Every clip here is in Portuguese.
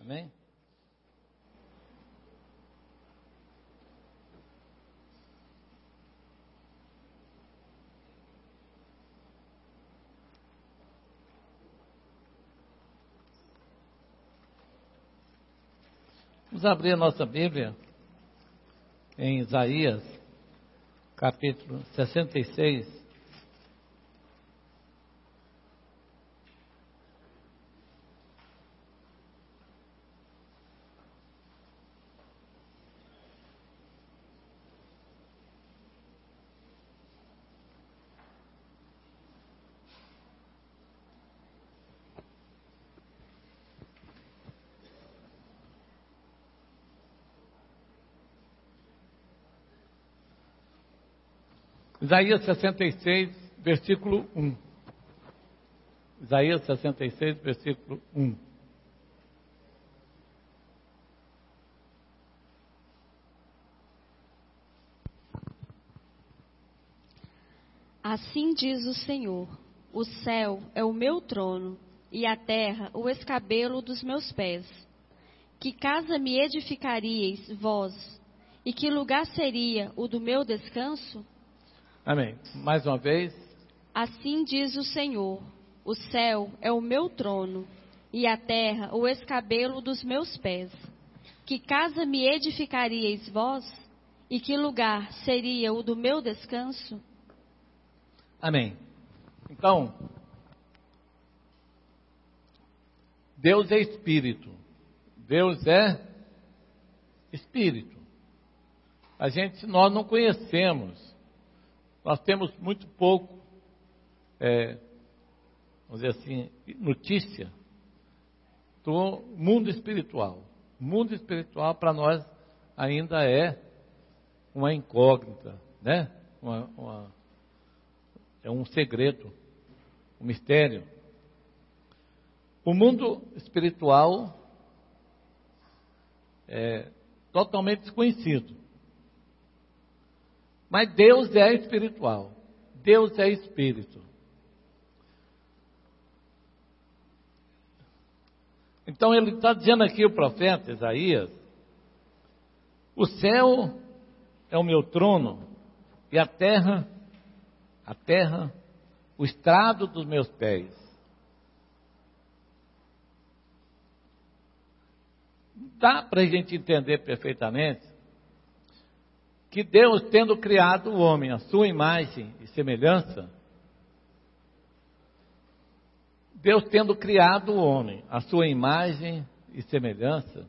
Amém? Vamos abrir a nossa Bíblia em Isaías, capítulo 66. Isaías 66, versículo 1. Isaías 66, versículo 1. Assim diz o Senhor: o céu é o meu trono, e a terra o escabelo dos meus pés. Que casa me edificaríeis, vós, e que lugar seria o do meu descanso? Amém. Mais uma vez. Assim diz o Senhor: o céu é o meu trono, e a terra o escabelo dos meus pés. Que casa me edificaríeis, vós, e que lugar seria o do meu descanso? Amém. Então, Deus é Espírito. Deus é Espírito. Nós não conhecemos. Nós temos muito pouco, vamos dizer assim, notícia do mundo espiritual. O mundo espiritual para nós ainda é uma incógnita, né? É um segredo, um mistério. O mundo espiritual é totalmente desconhecido. Mas Deus é espiritual. Deus é espírito. Então ele está dizendo aqui, o profeta Isaías: o céu é o meu trono, e a terra, o estrado dos meus pés. Dá para a gente entender perfeitamente que Deus, tendo criado o homem à sua imagem e semelhança, Deus tendo criado o homem à sua imagem e semelhança,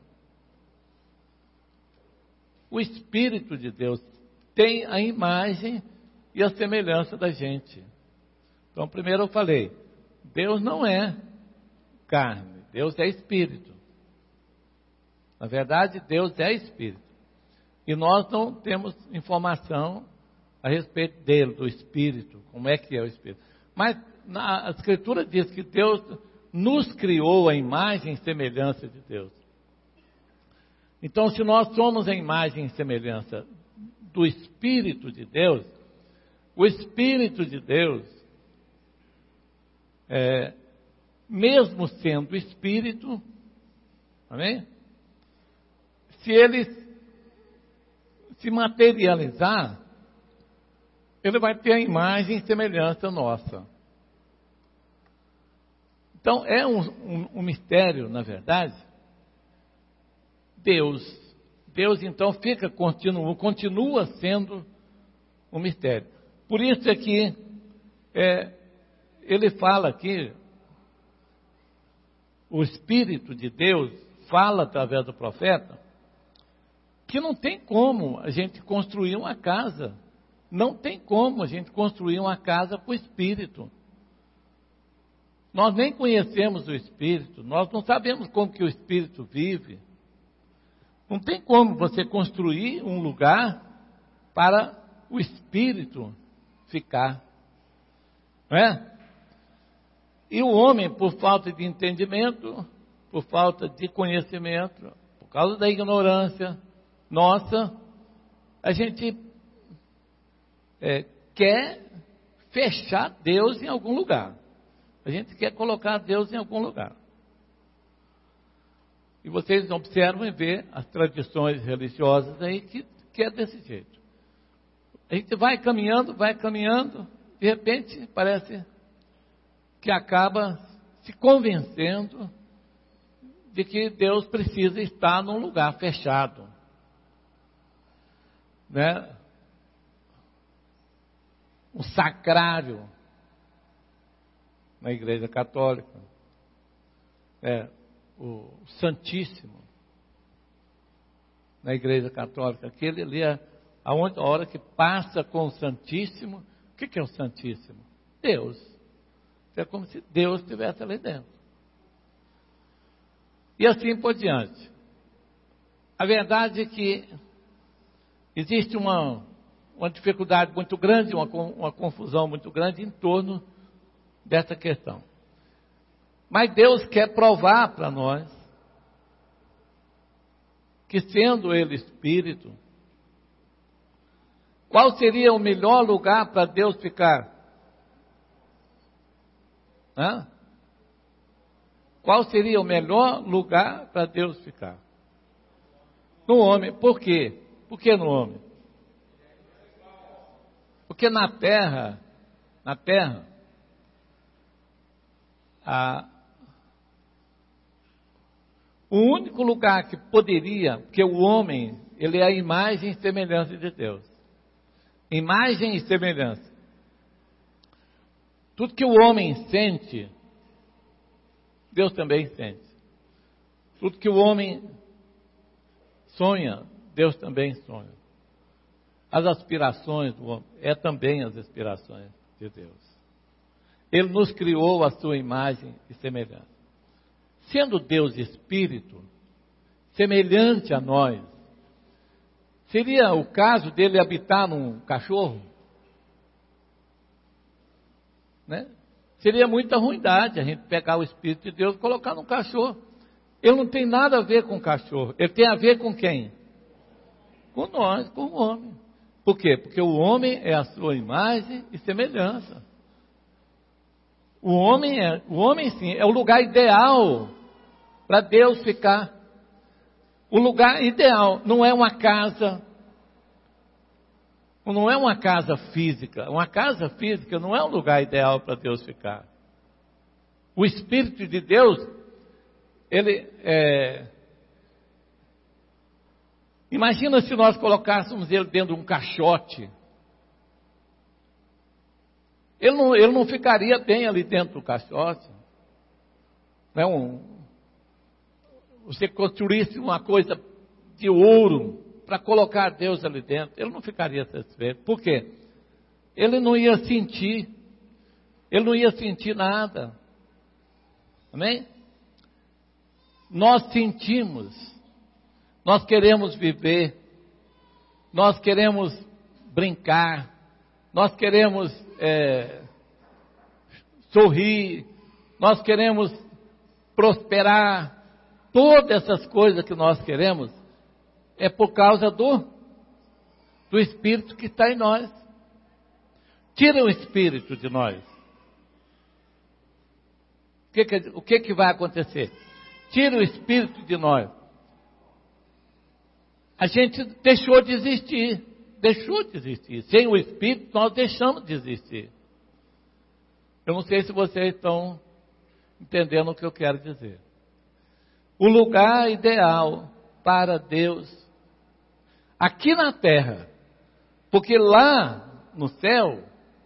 o Espírito de Deus tem a imagem e a semelhança da gente. Então, primeiro eu falei, Deus não é carne, Deus é Espírito. Na verdade, Deus é Espírito. E nós não temos informação a respeito dele, do Espírito, como é que é o Espírito. Mas a Escritura diz que Deus nos criou a imagem e semelhança de Deus. Então, se nós somos a imagem e semelhança do Espírito de Deus, o Espírito de Deus, mesmo sendo Espírito, amém? Se ele se materializar, ele vai ter a imagem e semelhança nossa. Então, é um mistério, na verdade. Deus então continua sendo um mistério. Por isso é que ele fala aqui, o Espírito de Deus fala através do profeta, que não tem como a gente construir uma casa. Não tem como a gente construir uma casa com o Espírito. Nós nem conhecemos o Espírito, nós não sabemos como que o Espírito vive. Não tem como você construir um lugar para o Espírito ficar. Não é? E o homem, por falta de entendimento, por falta de conhecimento, por causa da ignorância nossa, a gente quer fechar Deus em algum lugar. A gente quer colocar Deus em algum lugar. E vocês observam e vê as tradições religiosas aí que é desse jeito. A gente vai caminhando, de repente parece que acaba se convencendo de que Deus precisa estar num lugar fechado, né? Um sacrário na Igreja Católica, o Santíssimo na Igreja Católica, aquele ali a hora que passa com o Santíssimo. O que é o Santíssimo? Deus. É como se Deus estivesse ali dentro. E assim por diante. A verdade é que existe uma dificuldade muito grande, uma confusão muito grande em torno dessa questão. Mas Deus quer provar para nós que, sendo Ele Espírito, qual seria o melhor lugar para Deus ficar? Qual seria o melhor lugar para Deus ficar? No homem. Por quê? Por que no homem? Porque na terra, o único lugar que poderia, porque o homem, ele é a imagem e semelhança de Deus. Imagem e semelhança. Tudo que o homem sente, Deus também sente. Tudo que o homem sonha, Deus também sonha. As aspirações do homem também as aspirações de Deus. Ele nos criou a sua imagem e semelhança. Sendo Deus Espírito, semelhante a nós, seria o caso dele habitar num cachorro? Né? Seria muita ruindade a gente pegar o Espírito de Deus e colocar num cachorro. Ele não tem nada a ver com o cachorro. Ele tem a ver com quem? Com nós, com o homem. Por quê? Porque o homem é a sua imagem e semelhança. O homem sim, é o lugar ideal para Deus ficar. O lugar ideal não é uma casa, não é uma casa física. Uma casa física não é um lugar ideal para Deus ficar. O Espírito de Deus, ele imagina se nós colocássemos ele dentro de um caixote. Ele não ficaria bem ali dentro do caixote. Você construísse uma coisa de ouro para colocar Deus ali dentro, ele não ficaria satisfeito. Por quê? Ele não ia sentir nada. Amém? Nós sentimos, nós queremos viver, nós queremos brincar, nós queremos sorrir, nós queremos prosperar. Todas essas coisas que nós queremos é por causa do Espírito que está em nós. Tira o Espírito de nós. O que vai acontecer? Tira o Espírito de nós. A gente deixou de existir. Sem o Espírito nós deixamos de existir. Eu não sei se vocês estão entendendo o que eu quero dizer. O lugar ideal para Deus, aqui na terra, porque lá no céu,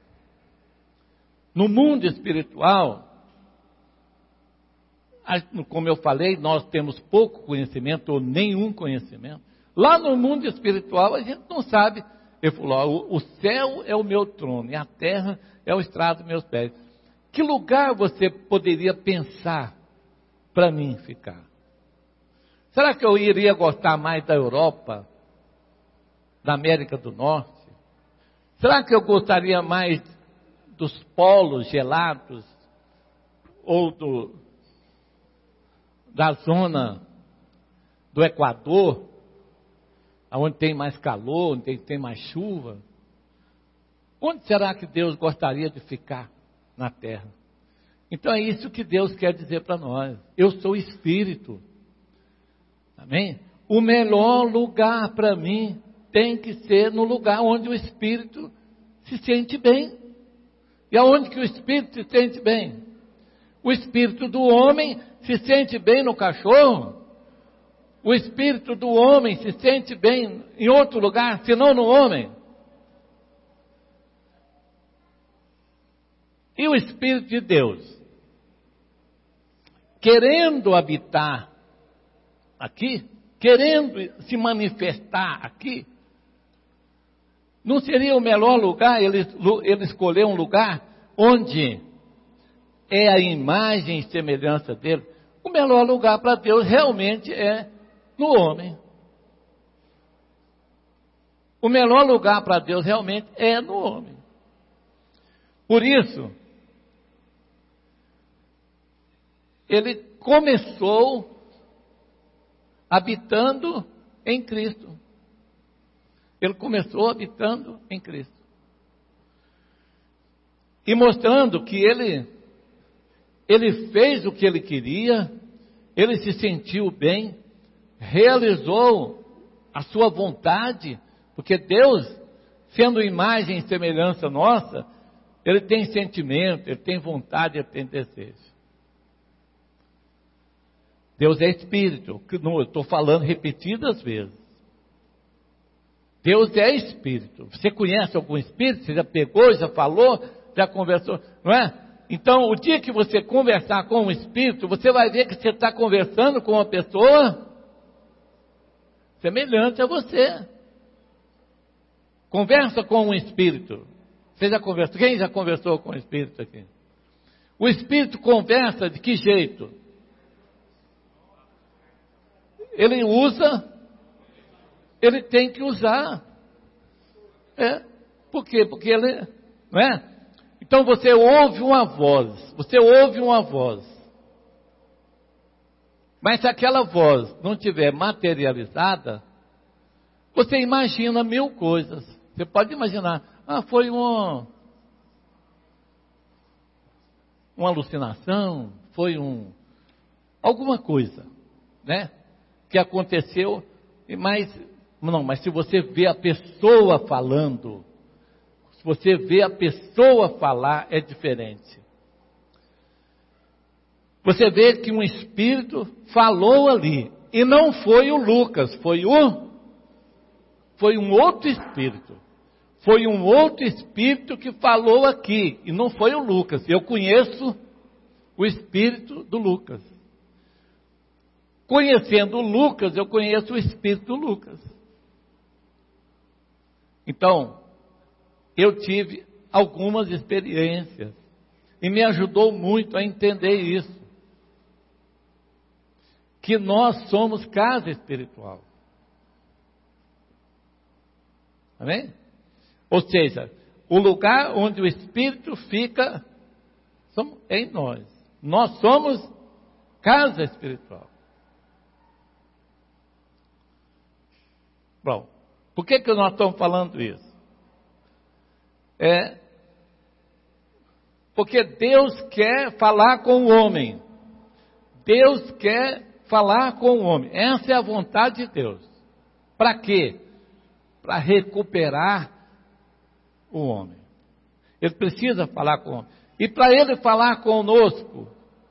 no mundo espiritual, como eu falei, nós temos pouco conhecimento ou nenhum conhecimento. Lá no mundo espiritual a gente não sabe. Ele falou, o céu é o meu trono e a terra é o estrado dos meus pés. Que lugar você poderia pensar para mim ficar? Será que eu iria gostar mais da Europa, da América do Norte? Será que eu gostaria mais dos polos gelados ou da zona do Equador, onde tem mais calor, onde tem mais chuva? Onde será que Deus gostaria de ficar na terra? Então é isso que Deus quer dizer para nós. Eu sou Espírito. Amém? O melhor lugar para mim tem que ser no lugar onde o espírito se sente bem. E aonde que o espírito se sente bem? O espírito do homem se sente bem no cachorro? O espírito do homem se sente bem em outro lugar, senão no homem? E o Espírito de Deus, querendo habitar aqui, querendo se manifestar aqui, não seria o melhor lugar ele escolher um lugar onde é a imagem e semelhança dele? O melhor lugar para Deus realmente é no homem. O melhor lugar para Deus realmente é no homem. Por isso, ele começou habitando em Cristo. Ele começou habitando em Cristo. E mostrando que ele fez o que ele queria, ele se sentiu bem, realizou a sua vontade, porque Deus, sendo imagem e semelhança nossa, ele tem sentimento, ele tem vontade, ele tem desejo. Deus é Espírito, eu estou falando repetidas vezes. Deus é Espírito. Você conhece algum Espírito? Você já pegou, já falou, já conversou, não é? Então, o dia que você conversar com um Espírito, você vai ver que você está conversando com uma pessoa semelhante a você. Conversa com um Espírito. Você já conversou? Quem já conversou com o Espírito aqui? O Espírito conversa de que jeito? Ele usa, ele tem que usar. Por quê? Porque ele, não é? Então você ouve uma voz, mas se aquela voz não tiver materializada, você imagina mil coisas. Você pode imaginar, foi uma alucinação, foi alguma coisa, né? Que aconteceu, mas se você vê a pessoa falando, se você vê a pessoa falar, é diferente. Você vê que um espírito falou ali, e não foi o Lucas, foi um outro espírito. Foi um outro espírito que falou aqui, e não foi o Lucas. Eu conheço o espírito do Lucas. Conhecendo o Lucas, eu conheço o espírito do Lucas. Então, eu tive algumas experiências, e me ajudou muito a entender isso. Que nós somos casa espiritual. Amém? Ou seja, o lugar onde o Espírito fica é em nós. Nós somos casa espiritual. Bom, por que nós estamos falando isso? Porque Deus quer falar com o homem. Deus quer falar com o homem. Essa é a vontade de Deus. Para quê? Para recuperar o homem. Ele precisa falar com o homem. E para ele falar conosco,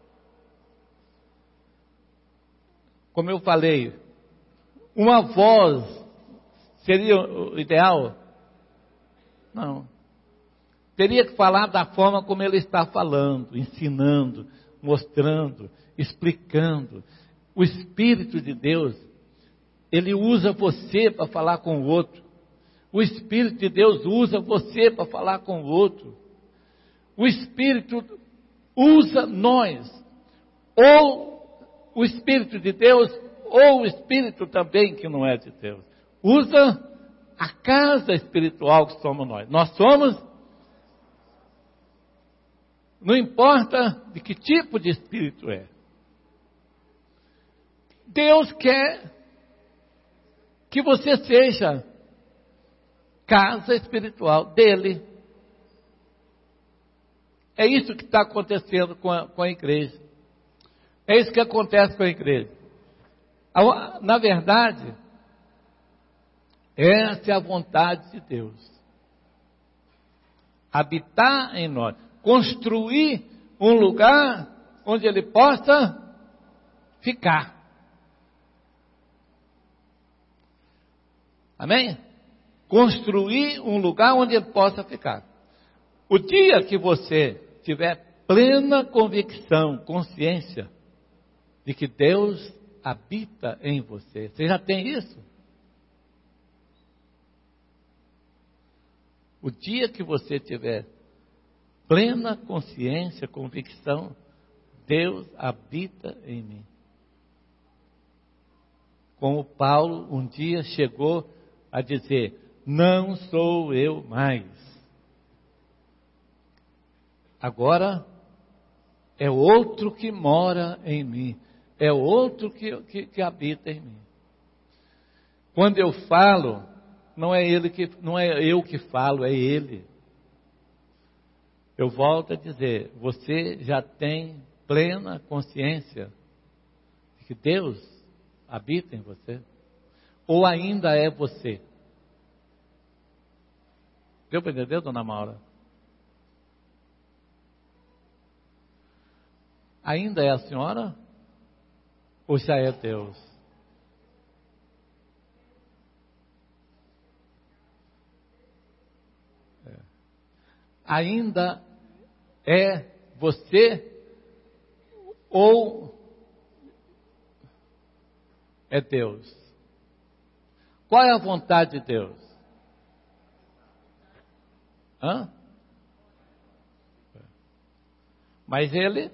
como eu falei, uma voz seria o ideal? Não. Teria que falar da forma como ele está falando, ensinando, mostrando, explicando. O Espírito de Deus, ele usa você para falar com o outro. O Espírito de Deus usa você para falar com o outro. O Espírito usa nós. Ou o Espírito de Deus, ou o Espírito também que não é de Deus. Usa a casa espiritual que somos nós. Nós somos, não importa de que tipo de espírito é. Deus quer que você seja casa espiritual dele. É isso que está acontecendo com a igreja. É isso que acontece com a igreja. Na verdade, essa é a vontade de Deus. Habitar em nós. Construir um lugar onde Ele possa ficar. Amém? Construir um lugar onde Ele possa ficar. O dia que você tiver plena convicção, consciência de que Deus habita em você. Você já tem isso? O dia que você tiver plena consciência, convicção, Deus habita em mim. Como Paulo um dia chegou a dizer, não sou eu mais. Agora é outro que mora em mim. É outro que habita em mim. Quando eu falo, não é eu que falo, é Ele. Eu volto a dizer, você já tem plena consciência de que Deus habita em você? Ou ainda é você? Deu para entender, dona Maura? Ainda é a senhora? Ou já é Deus? Ainda é você? Ou é Deus? Qual é a vontade de Deus? Mas Ele,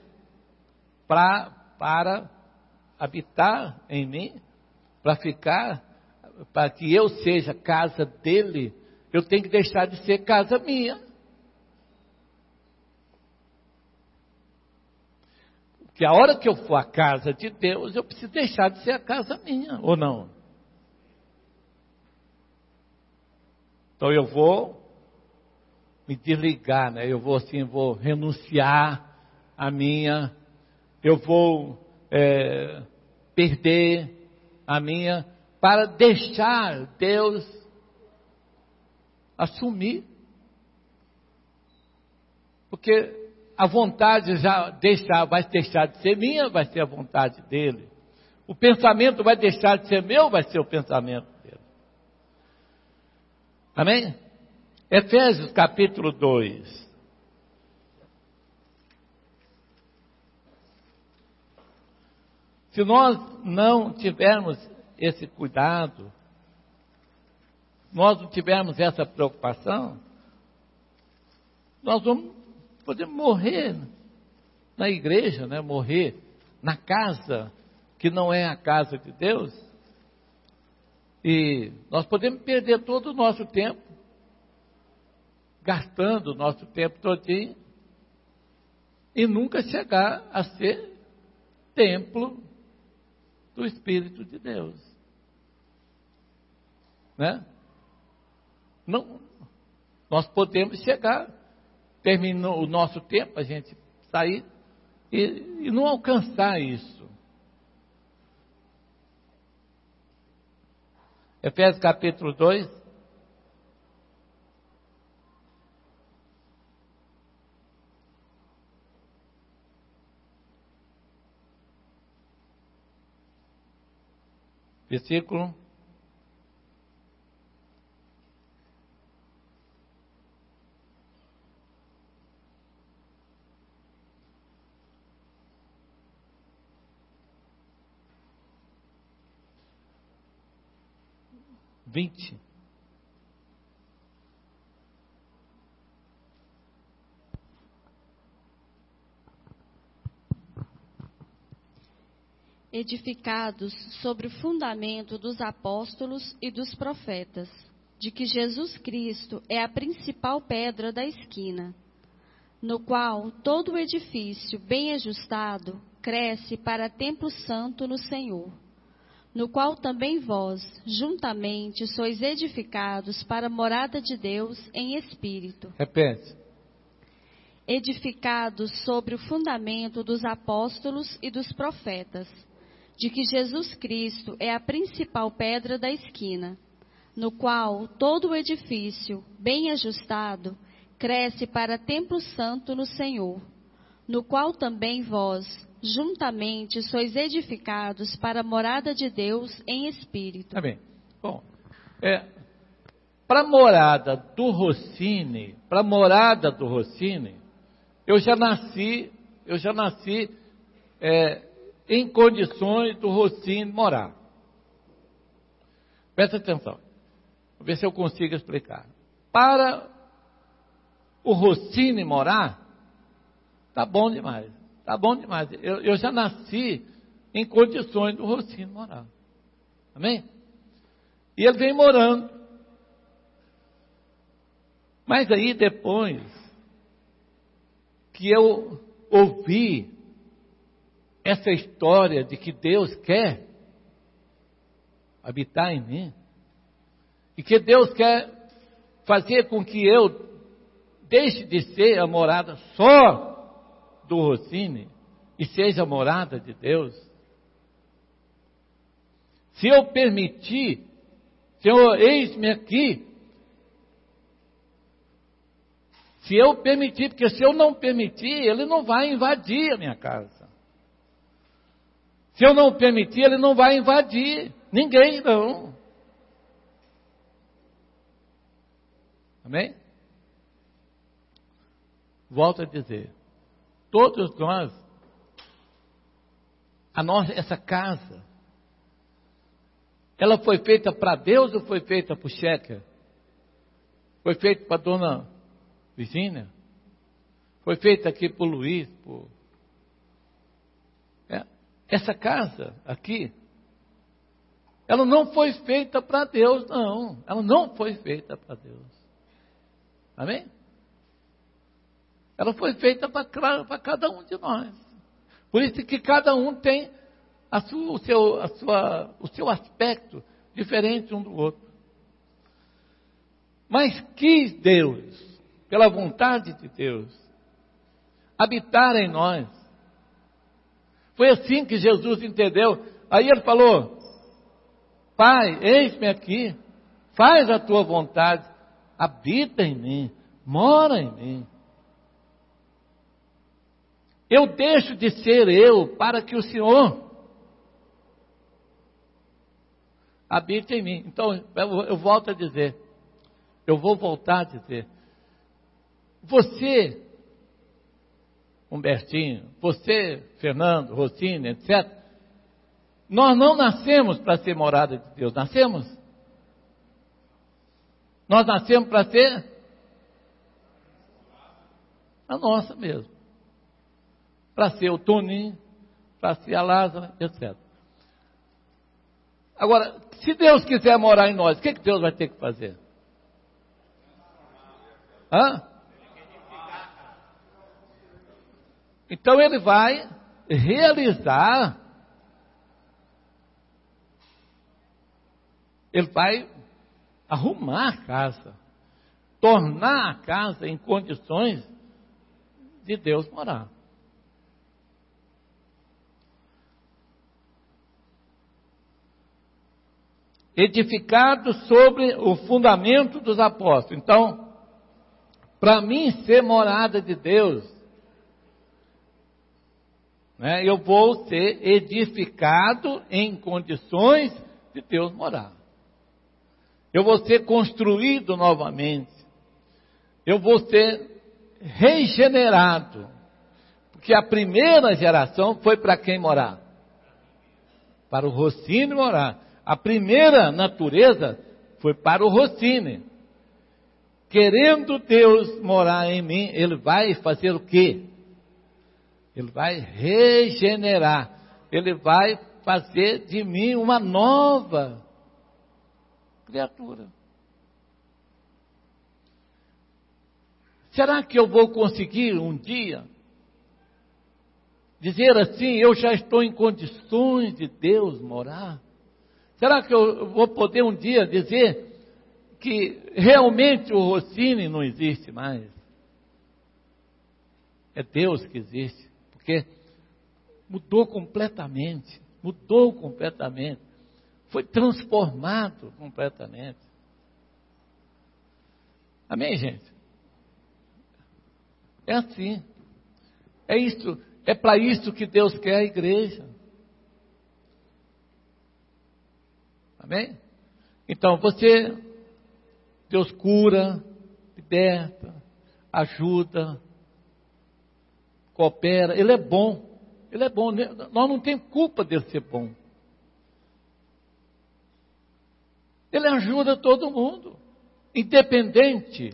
para habitar em mim, para ficar, para que eu seja casa dele, eu tenho que deixar de ser casa minha. Porque a hora que eu for a casa de Deus, eu preciso deixar de ser a casa minha, ou não? Então eu vou me desligar, né? Eu vou renunciar a minha, eu vou perder a minha, para deixar Deus assumir. Porque a vontade vai deixar de ser minha, vai ser a vontade dele. O pensamento vai deixar de ser meu, vai ser o pensamento dele. Amém? Efésios capítulo 2. Se nós não tivermos esse cuidado, nós não tivermos essa preocupação, nós vamos poder morrer na igreja, né? Morrer na casa que não é a casa de Deus, e nós podemos perder todo o nosso tempo, gastando o nosso tempo todinho, e nunca chegar a ser templo do Espírito de Deus, né? Não, nós podemos chegar, terminou o nosso tempo, a gente sair e não alcançar isso. Efésios capítulo 2. Versículo 20. Edificados sobre o fundamento dos apóstolos e dos profetas, de que Jesus Cristo é a principal pedra da esquina, no qual todo o edifício bem ajustado cresce para templo santo no Senhor, no qual também vós, juntamente, sois edificados para a morada de Deus em espírito. Repete. Edificados sobre o fundamento dos apóstolos e dos profetas, de que Jesus Cristo é a principal pedra da esquina, no qual todo o edifício, bem ajustado, cresce para templo santo no Senhor, no qual também vós, juntamente, sois edificados para a morada de Deus em espírito. Tá bem. Bom, para a morada do Rossini, eu já nasci em condições do Rossini morar. Presta atenção, vou ver se eu consigo explicar. Para o Rossini morar, tá bom demais. Eu já nasci em condições do Rossini morar. Amém? E ele vem morando. Mas aí depois que eu ouvi essa história de que Deus quer habitar em mim, e que Deus quer fazer com que eu deixe de ser a morada só do Rossini e seja a morada de Deus. Se eu permitir, Senhor, eis-me aqui. Se eu permitir, porque se eu não permitir, Ele não vai invadir a minha casa. Se eu não permitir, Ele não vai invadir ninguém, não. Amém? Volto a dizer, todos nós, essa casa, ela foi feita para Deus ou foi feita para o Checker? Foi feita para a dona Virgínia? Foi feita aqui para o Luiz? Essa casa aqui, ela não foi feita para Deus, não. Ela não foi feita para Deus. Amém? Ela foi feita para cada um de nós. Por isso que cada um tem o seu aspecto diferente um do outro. Mas quis Deus, pela vontade de Deus, habitar em nós. Foi assim que Jesus entendeu. Aí ele falou: Pai, eis-me aqui, faz a tua vontade, habita em mim, mora em mim. Eu deixo de ser eu para que o Senhor habite em mim. Então, eu volto a dizer, eu vou voltar a dizer, você, Humbertinho, você, Fernando, Rossini, etc., nós não nascemos para ser morada de Deus, nascemos? Nós nascemos para ser a nossa mesmo. Para ser o Toninho, para ser a Lázara, etc. Agora, se Deus quiser morar em nós, o que Deus vai ter que fazer? Então Ele vai realizar, Ele vai arrumar a casa, tornar a casa em condições de Deus morar. Edificado sobre o fundamento dos apóstolos. Então, para mim ser morada de Deus, eu vou ser edificado em condições de Deus morar. Eu vou ser construído novamente. Eu vou ser regenerado. Porque a primeira geração foi para quem morar? Para o Rossini morar. A primeira natureza foi para o Rossini. Querendo Deus morar em mim, Ele vai fazer o quê? Ele vai regenerar. Ele vai fazer de mim uma nova criatura. Será que eu vou conseguir um dia dizer assim, eu já estou em condições de Deus morar? Será que eu vou poder um dia dizer que realmente o Rossini não existe mais? É Deus que existe, porque mudou completamente. mudou completamente, foi transformado completamente. Amém, gente? É assim. É isso, é para isso que Deus quer a igreja. Amém? Então Deus cura, liberta, ajuda, coopera. Ele é bom. Ele é bom. Nós não temos culpa dele ser bom. Ele ajuda todo mundo, independente.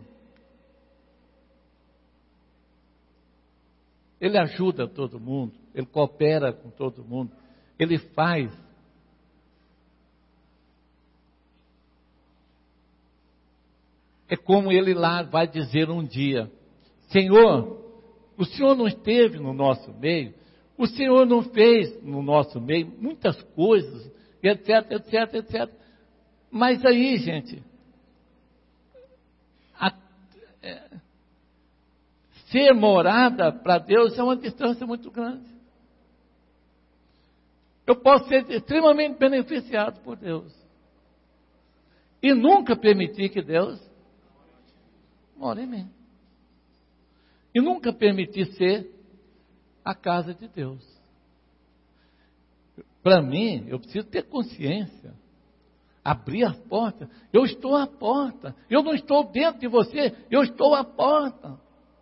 Ele ajuda todo mundo, ele coopera com todo mundo, ele faz. É como ele lá vai dizer um dia: Senhor, o Senhor não esteve no nosso meio, o Senhor não fez no nosso meio muitas coisas, etc, etc, etc. Mas aí, gente, ser morada para Deus é uma distância muito grande. Eu posso ser extremamente beneficiado por Deus e nunca permitir que Deus more em mim. E nunca permitir ser a casa de Deus. Para mim, eu preciso ter consciência. Abrir a porta. Eu estou à porta. Eu não estou dentro de você, eu estou à porta.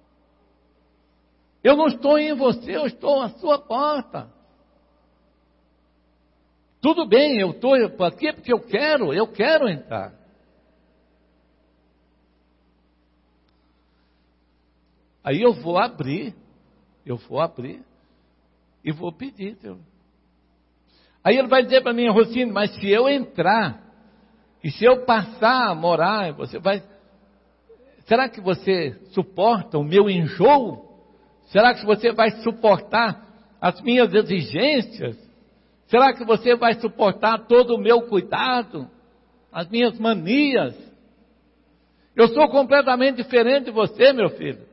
Eu não estou em você, eu estou à sua porta. Tudo bem, eu estou aqui porque eu quero entrar. Aí eu vou abrir e vou pedir. Aí ele vai dizer para mim, Rocine, mas se eu entrar, e se eu passar a morar, será que você suporta o meu enjoo? Será que você vai suportar as minhas exigências? Será que você vai suportar todo o meu cuidado? As minhas manias? Eu sou completamente diferente de você, meu filho.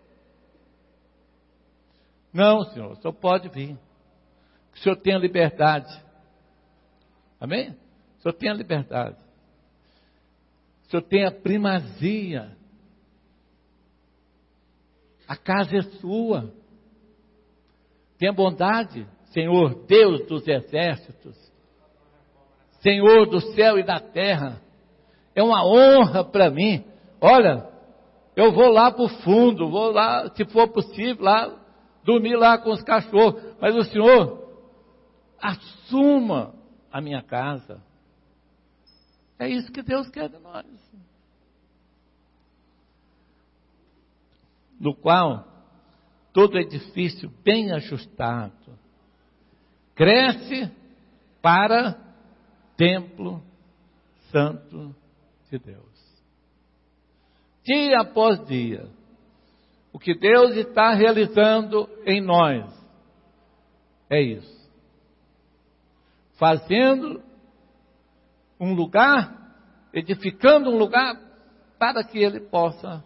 Não, Senhor, o Senhor pode vir. O Senhor tem a liberdade. Amém? O Senhor tem a liberdade. O Senhor tem a primazia. A casa é sua. Tenha bondade, Senhor Deus dos exércitos, Senhor do céu e da terra. É uma honra para mim. Olha, eu vou lá para o fundo, vou lá, se for possível, lá, dormir lá com os cachorros. Mas o Senhor assuma a minha casa. É isso que Deus quer de nós. No qual todo edifício bem ajustado cresce para templo santo de Deus. Dia após dia, o que Deus está realizando em nós é isso. Fazendo um lugar, edificando um lugar para que Ele possa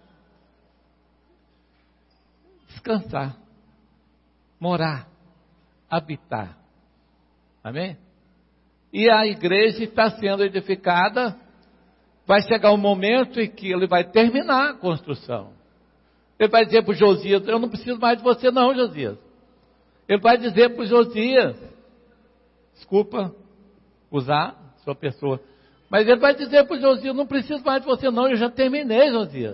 descansar, morar, habitar. Amém? E a igreja está sendo edificada. Vai chegar um momento em que ele vai terminar a construção. Ele vai dizer para o Josias: eu não preciso mais de você não, Josias. Ele vai dizer para o Josias, desculpa usar sua pessoa, mas ele vai dizer para o Josias: não preciso mais de você não, eu já terminei, Josias.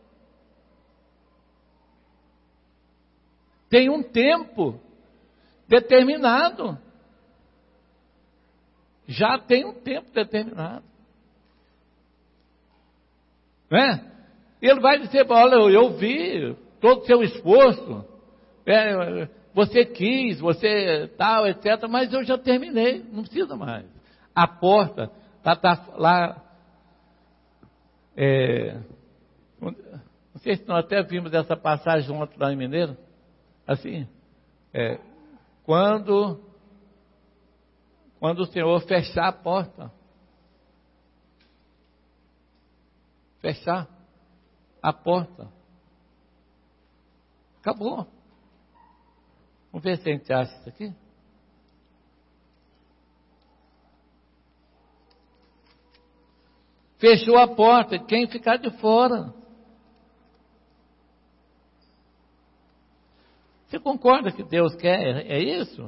Tem um tempo determinado. Já tem um tempo determinado. Não é? Ele vai dizer: olha, eu vi todo o seu esforço. Você quis, você tal, etc. Mas eu já terminei, não precisa mais. A porta está lá. Não sei se nós até vimos essa passagem ontem lá em Mineiro. Assim, quando o Senhor fechar a porta, fechar a porta, acabou. Vamos ver se a gente acha isso aqui. fechou a porta, quem ficar de fora. Você concorda que Deus quer? É isso?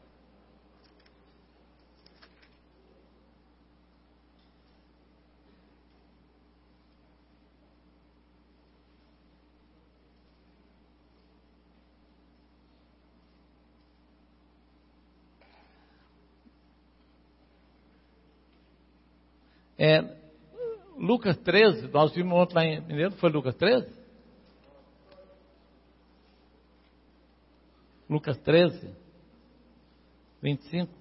Lucas 13, nós vimos ontem lá em Mineiro, foi Lucas 13? Lucas 13, 25.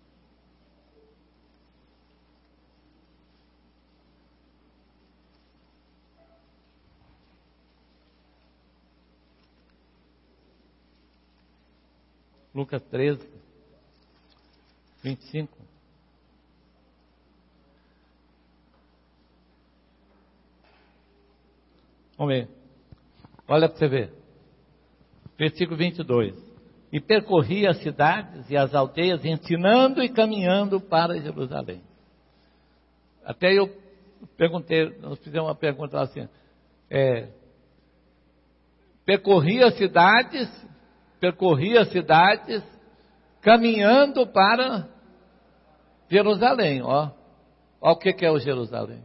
Lucas 13, 25. Vamos ver. Olha para você ver. Versículo 22. E percorria as cidades e as aldeias, ensinando e caminhando para Jerusalém. Até eu perguntei, nós fizemos uma pergunta lá assim. Percorria as cidades, caminhando para Jerusalém. Ó o que é o Jerusalém.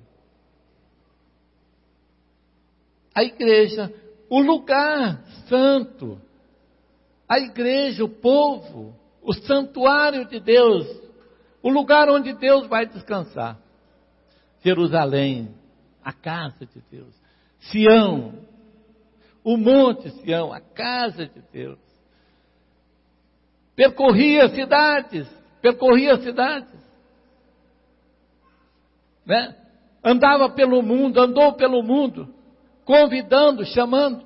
A igreja, o lugar santo, a igreja, o povo, o santuário de Deus, o lugar onde Deus vai descansar. Jerusalém, a casa de Deus. Sião, o monte Sião, a casa de Deus. Percorria cidades, né? Andava pelo mundo, andou pelo mundo, convidando, chamando.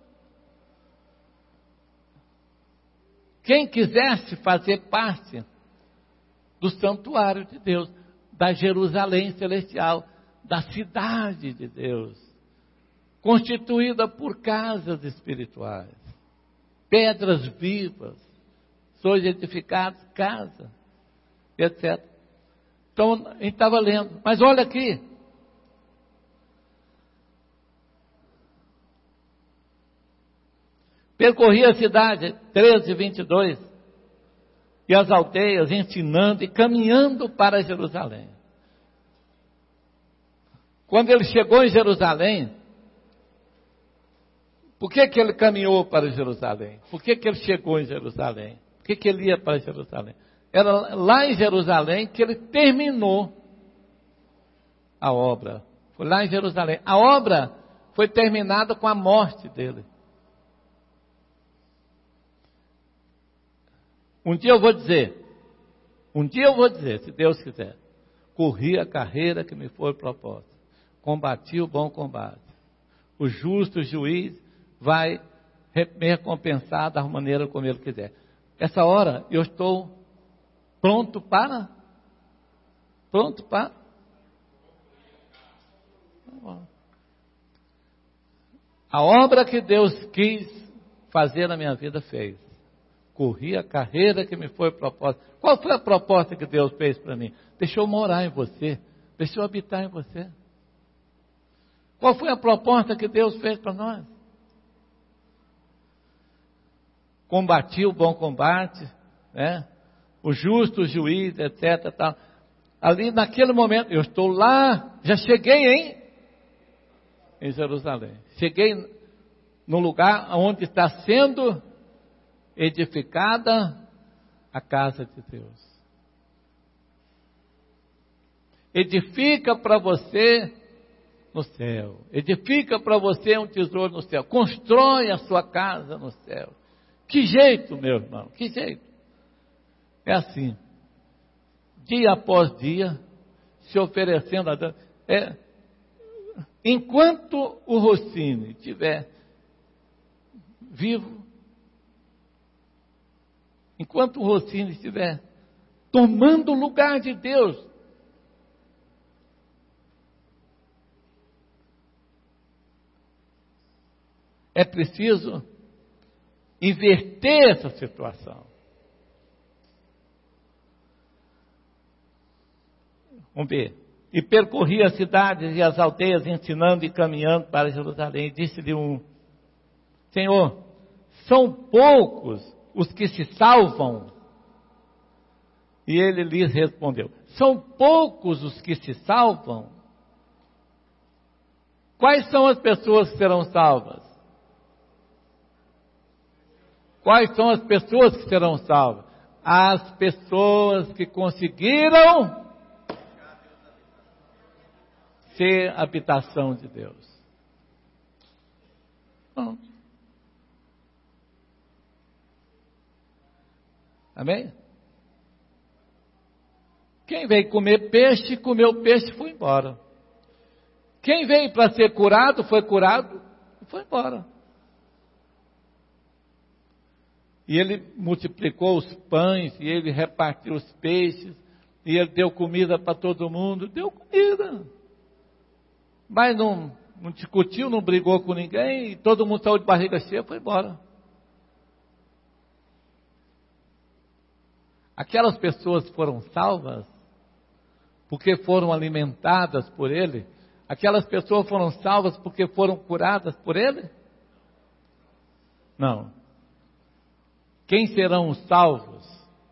Quem quisesse fazer parte do santuário de Deus, da Jerusalém celestial, da cidade de Deus, constituída por casas espirituais, pedras vivas, sois edificados casa, etc. Então, a gente estava lendo, mas olha aqui, percorria a cidade, 13, 22, e as aldeias, ensinando e caminhando para Jerusalém. Quando ele chegou em Jerusalém, por que ele caminhou para Jerusalém? Por que ele chegou em Jerusalém? Por que ele ia para Jerusalém? Era lá em Jerusalém que ele terminou a obra. Foi lá em Jerusalém. A obra foi terminada com a morte dele. Um dia eu vou dizer, se Deus quiser, corri a carreira que me foi proposta, combati o bom combate. O justo juiz vai me recompensar da maneira como ele quiser. Essa hora eu estou pronto para. A obra que Deus quis fazer na minha vida fez. Corri a carreira que me foi proposta. Qual foi a proposta que Deus fez para mim? Deixa eu morar em você. Deixa eu habitar em você. Qual foi a proposta que Deus fez para nós? Combati o bom combate, né? O justo juiz, etc. Tal. Ali naquele momento, eu estou lá, já cheguei em Jerusalém. Cheguei no lugar onde está sendo edificada a casa de Deus. Edifica para você no céu. Edifica para você um tesouro no céu. Constrói a sua casa no céu. Que jeito, meu irmão, que jeito. É assim, dia após dia, se oferecendo a Deus. Enquanto o Rossini estiver vivo, enquanto o Rossini estiver tomando o lugar de Deus, é preciso inverter essa situação. Vamos ver. e percorria as cidades e as aldeias, ensinando e caminhando para Jerusalém. Disse-lhe um: Senhor, são poucos os que se salvam? E ele lhes respondeu: são poucos os que se salvam? Quais são as pessoas que serão salvas? Quais são as pessoas que serão salvas? As pessoas que conseguiram ser habitação de Deus. Pronto. Amém? Quem veio comer peixe, comeu peixe e foi embora. Quem veio para ser curado, foi curado e foi embora. E ele multiplicou os pães, e ele repartiu os peixes, e ele deu comida para todo mundo. Deu comida. Mas não discutiu, não brigou com ninguém, e todo mundo saiu de barriga cheia e foi embora. Aquelas pessoas foram salvas porque foram alimentadas por ele? Aquelas pessoas foram salvas porque foram curadas por ele? Não. Quem serão os salvos?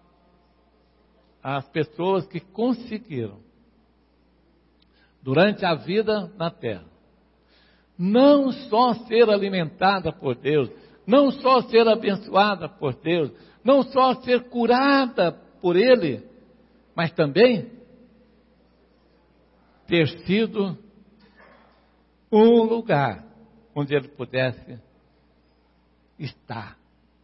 As pessoas que conseguiram, durante a vida na terra, não só ser alimentada por Deus, não só ser abençoada por Deus, não só ser curada por Ele, mas também ter sido um lugar onde Ele pudesse estar.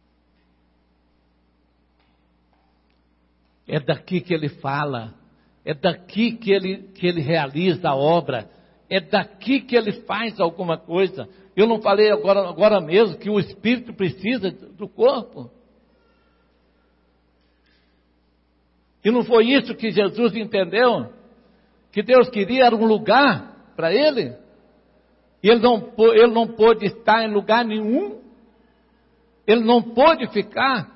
É daqui que Ele fala, é daqui que ele realiza a obra, é daqui que Ele faz alguma coisa. Eu não falei agora mesmo que o Espírito precisa do corpo? E não foi isso que Jesus entendeu? Que Deus queria era um lugar para Ele? E ele não pôde estar em lugar nenhum? Ele não pôde ficar?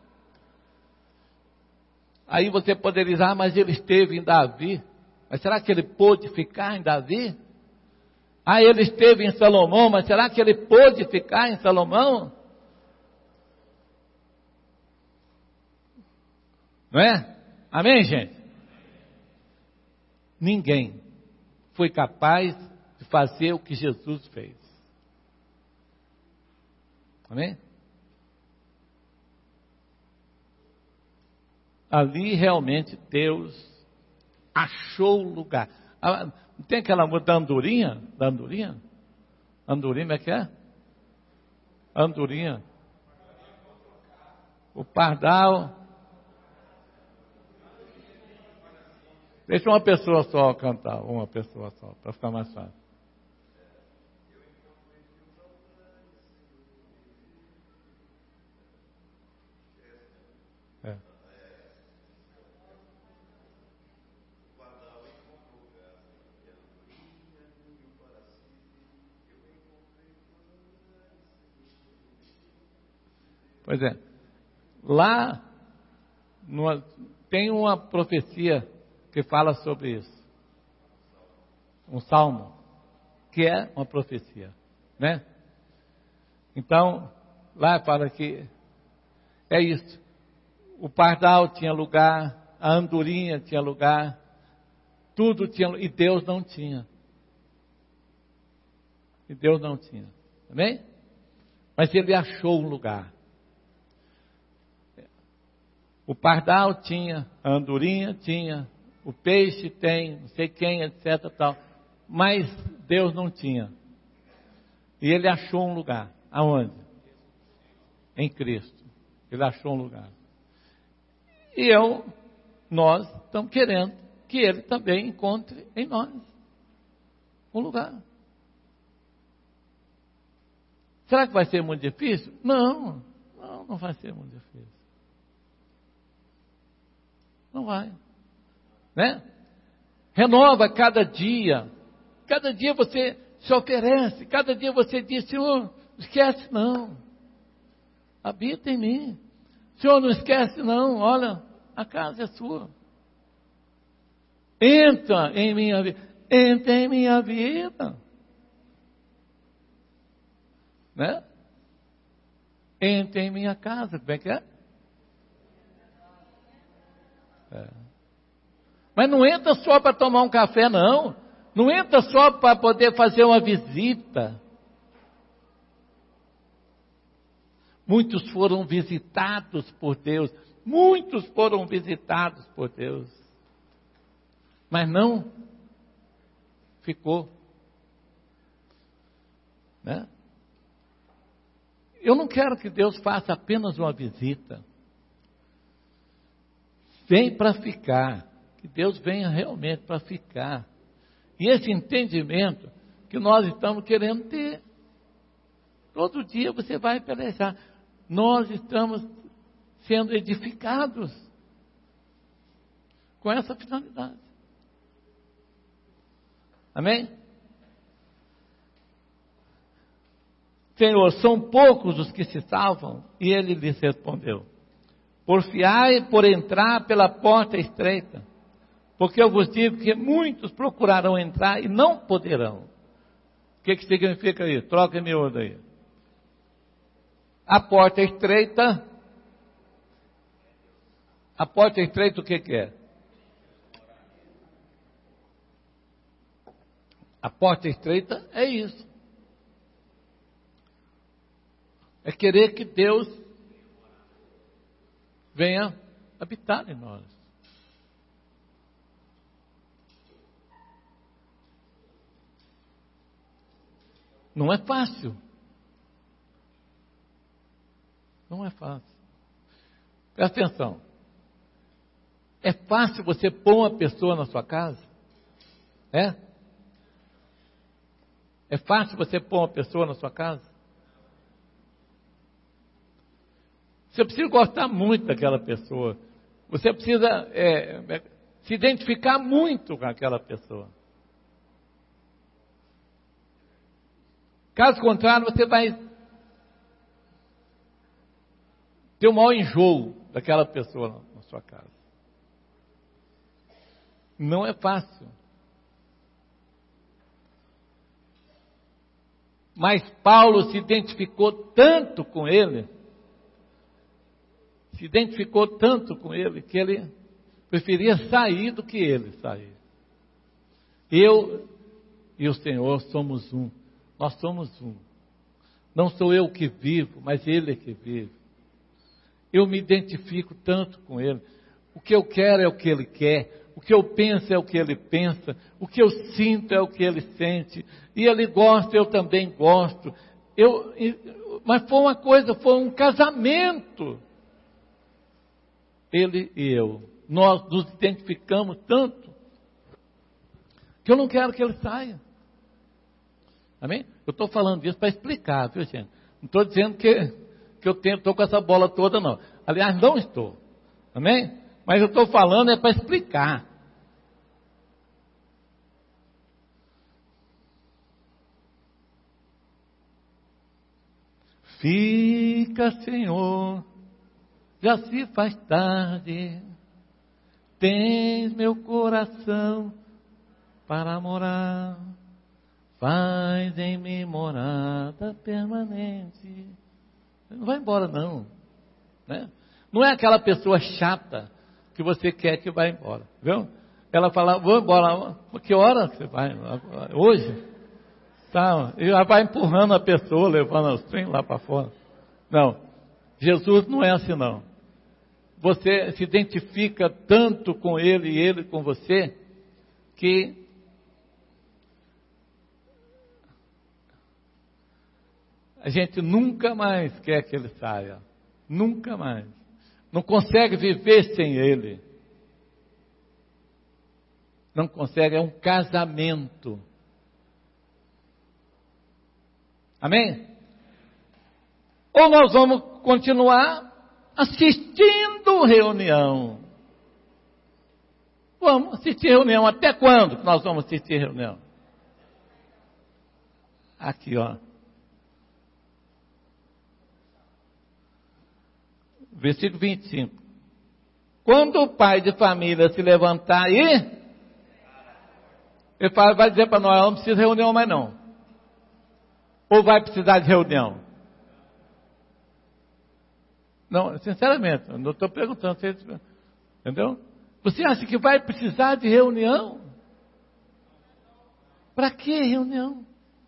Aí você poderia dizer: mas ele esteve em Davi. Mas será que ele pôde ficar em Davi? Ele esteve em Salomão, mas será que ele pôde ficar em Salomão? Não é? Amém, gente? Ninguém foi capaz de fazer o que Jesus fez. Amém? Ali realmente Deus achou o lugar. Não tem aquela música da andorinha? Da andorinha? Andorinha, como é que é? Andorinha. O pardal. Deixa uma pessoa só cantar, uma pessoa só, para ficar mais fácil. É. Pois é, lá tem uma profecia que fala sobre isso. Um salmo, que é uma profecia, né? Então, lá fala que é isso. O pardal tinha lugar, a andorinha tinha lugar, tudo tinha, e Deus não tinha. E Deus não tinha, amém? Mas Ele achou um lugar. O pardal tinha, a andorinha tinha, o peixe tem, não sei quem, etc. Tal. Mas Deus não tinha. E Ele achou um lugar. Aonde? Em Cristo. Ele achou um lugar. E nós estamos querendo que Ele também encontre em nós um lugar. Será que vai ser muito difícil? Não vai ser muito difícil. Não vai. Né? Renova cada dia. Cada dia você se oferece. Cada dia você diz: Senhor, não esquece não. Habita em mim. Senhor, não esquece não. Olha, a casa é sua. Entra em minha vida. Entra em minha vida. Né? Entra em minha casa. Como é que é? Mas não entra só para tomar um café, não. Não entra só para poder fazer uma visita. Muitos foram visitados por Deus. Muitos foram visitados por Deus. Mas não ficou. Né? Eu não quero que Deus faça apenas uma visita. Vem para ficar. Que Deus venha realmente para ficar. E esse entendimento que nós estamos querendo ter. Todo dia você vai pelejar. Nós estamos sendo edificados com essa finalidade. Amém? Senhor, são poucos os que se salvam. E ele lhes respondeu: porfiai por entrar pela porta estreita, porque eu vos digo que muitos procurarão entrar e não poderão. O que significa isso? Troca miúdo aí. A porta estreita. A porta estreita o que é? A porta estreita é isso. É querer que Deus venha habitar em nós. Não é fácil. Não é fácil. Presta atenção. É fácil você pôr uma pessoa na sua casa? É? É fácil você pôr uma pessoa na sua casa? Você precisa gostar muito daquela pessoa. Você precisa se identificar muito com aquela pessoa. Caso contrário, você vai ter o maior enjoo daquela pessoa na sua casa. Não é fácil. Mas Paulo se identificou tanto com ele, que ele preferia sair do que ele sair. Eu e o Senhor somos um. Nós somos um. Não sou eu que vivo, mas Ele é que vive. Eu me identifico tanto com Ele. O que eu quero é o que Ele quer. O que eu penso é o que Ele pensa. O que eu sinto é o que Ele sente. E Ele gosta, eu também gosto. Mas foi um casamento. Ele e eu. Nós nos identificamos tanto que eu não quero que Ele saia. Amém? Eu estou falando isso para explicar, viu, gente? Não estou dizendo que eu estou com essa bola toda, não. Aliás, não estou. Amém? Mas eu estou falando para explicar. Fica, Senhor, já se faz tarde. Tens meu coração para morar. Faz em mim morada permanente. Não vai embora não, né? Não é aquela pessoa chata que você quer que vá embora, viu? Ela fala, vou embora, que hora você vai? Hoje? Tá, e ela vai empurrando a pessoa, levando os trem lá para fora. Não, Jesus não é assim não. Você se identifica tanto com Ele e Ele com você, que a gente nunca mais quer que Ele saia. Nunca mais. Não consegue viver sem Ele. Não consegue, é um casamento. Amém? Ou nós vamos continuar assistindo reunião. Vamos assistir reunião. Até quando que nós vamos assistir reunião? Aqui, ó. Versículo 25. Quando o pai de família se levantar e Ele vai dizer para nós, não precisa de reunião mais não. Ou vai precisar de reunião? Não, sinceramente, eu não estou perguntando. Entendeu? Você acha que vai precisar de reunião? Para que reunião?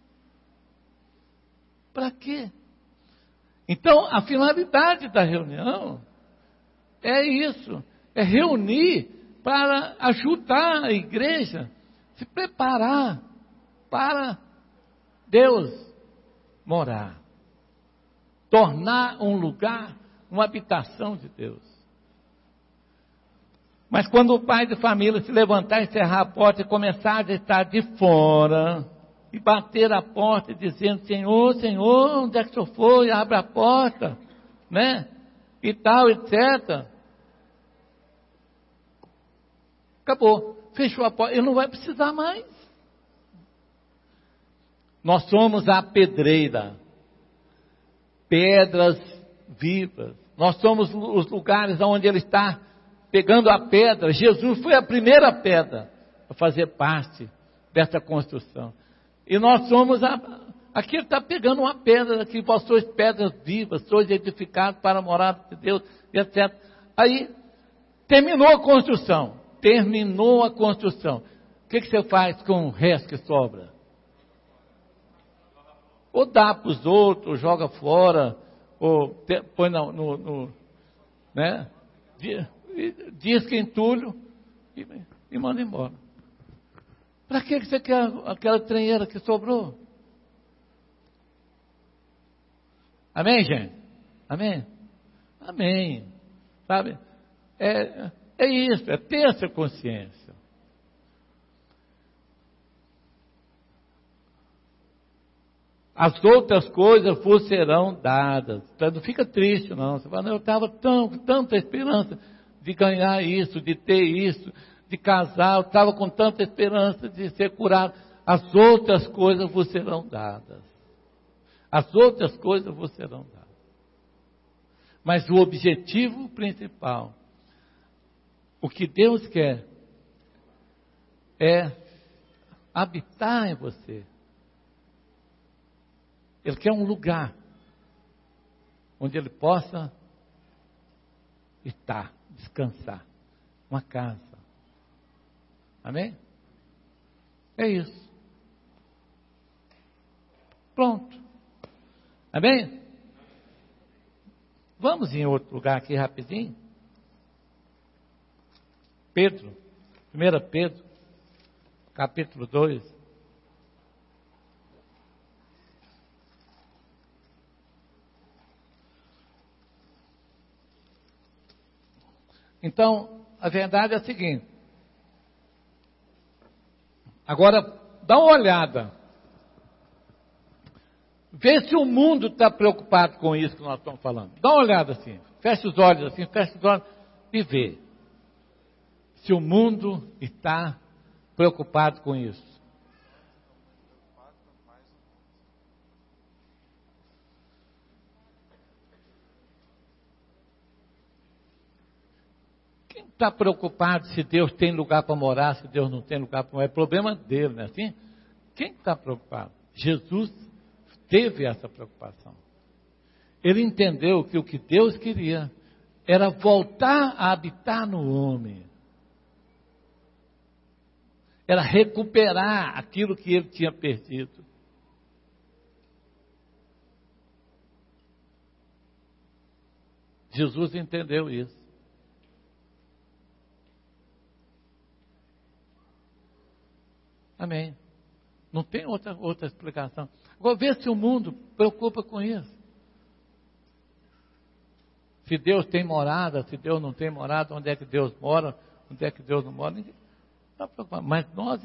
Para quê? Então, a finalidade da reunião é isso. É reunir para ajudar a igreja a se preparar para Deus morar. Tornar um lugar, uma habitação de Deus. Mas quando o pai de família se levantar, encerrar a porta e começar a estar de fora, e bater a porta dizendo, Senhor, Senhor, onde é que o Senhor foi? Abre a porta, né? E tal, etc. Acabou, fechou a porta, ele não vai precisar mais. Nós somos a pedreira, pedras vivas. Nós somos os lugares onde ele está pegando a pedra. Jesus foi a primeira pedra a fazer parte dessa construção. E nós somos aqui ele está pegando uma pedra, aqui vós sois pedras vivas, sois edificados para a morada de Deus, etc. Aí, terminou a construção. O que você faz com o resto que sobra? Ou dá para os outros, joga fora, ou põe né? Diz que entulho e manda embora. Para que você quer aquela trenheira que sobrou? Amém, gente? Amém? Amém. Sabe? É isso, é ter essa consciência. As outras coisas vos serão dadas. Então, não fica triste, não. Você fala, eu estava com tanta esperança de ganhar isso, de ter isso, de casar, eu estava com tanta esperança de ser curado. As outras coisas vos serão dadas. As outras coisas vos serão dadas. Mas o objetivo principal, o que Deus quer, é habitar em você. Ele quer um lugar onde ele possa estar, descansar. Uma casa. Amém? É isso. Pronto. Amém? Vamos em outro lugar aqui rapidinho. Pedro, 1 Pedro, capítulo 2. Então, a verdade é a seguinte. Agora, dá uma olhada. Vê se o mundo está preocupado com isso que nós estamos falando. Dá uma olhada assim. Fecha os olhos assim, fecha os olhos e vê. Se o mundo está preocupado com isso. Quem está preocupado se Deus tem lugar para morar, se Deus não tem lugar para morar? É problema dele, não é assim? Quem está preocupado? Jesus teve essa preocupação. Ele entendeu que o que Deus queria era voltar a habitar no homem. Era recuperar aquilo que ele tinha perdido. Jesus entendeu isso. Amém. Não tem outra explicação. Agora, vê se o mundo preocupa com isso. Se Deus tem morada, se Deus não tem morada, onde é que Deus mora, onde é que Deus não mora, ninguém está preocupado. Mas nós